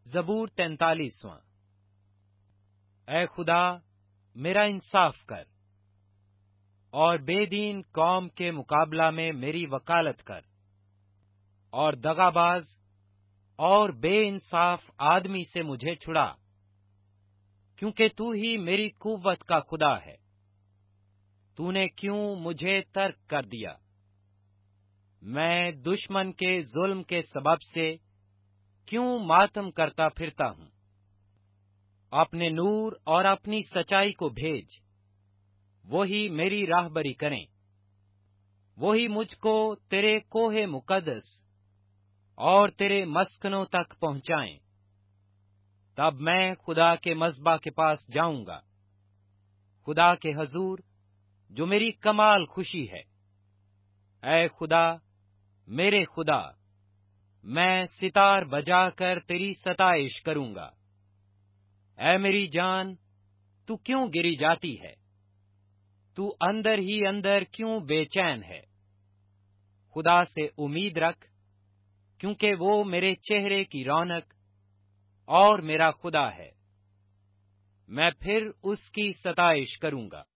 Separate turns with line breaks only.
زبور 43۔ اے خدا میرا انصاف کر اور بے دین قوم کے مقابلہ میں میری وکالت کر، اور دغاباز اور بے انصاف آدمی سے مجھے چھڑا، کیونکہ تو ہی میری قوت کا خدا ہے۔ تو نے کیوں مجھے ترک کر دیا؟ میں دشمن کے ظلم کے سبب سے کیوں ماتم کرتا پھرتا ہوں؟ اپنے نور اور اپنی سچائی کو بھیج، وہی میری راہبری کریں، وہی مجھ کو تیرے کوہ مقدس اور تیرے مسکنوں تک پہنچائیں۔ تب میں خدا کے مذبح کے پاس جاؤں گا، خدا کے حضور جو میری کمال خوشی ہے۔ اے خدا میرے خدا، میں ستار بجا کر تیری ستائش کروں گا۔ اے میری جان، تو کیوں گری جاتی ہے؟ تو اندر ہی اندر کیوں بے چین ہے؟ خدا سے امید رکھ، کیونکہ وہ میرے چہرے کی رونق اور میرا خدا ہے۔ میں پھر اس کی ستائش کروں گا۔